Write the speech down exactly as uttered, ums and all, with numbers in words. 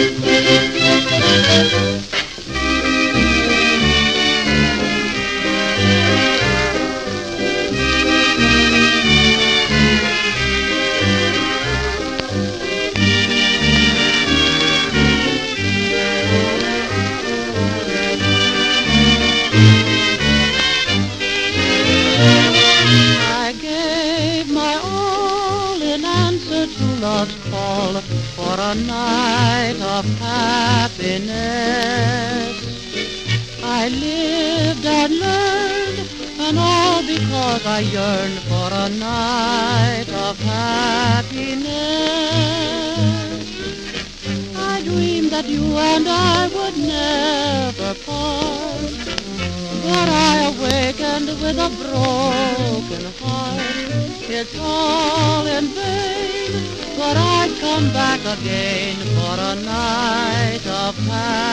I gave my all in answer to love's call for a night of happiness. I lived and learned, and all because I yearned for a night of happiness. I dreamed that you and I would never part, but I awakened with a broken heart. It's all in vain, but I'd come back again for a night of happiness.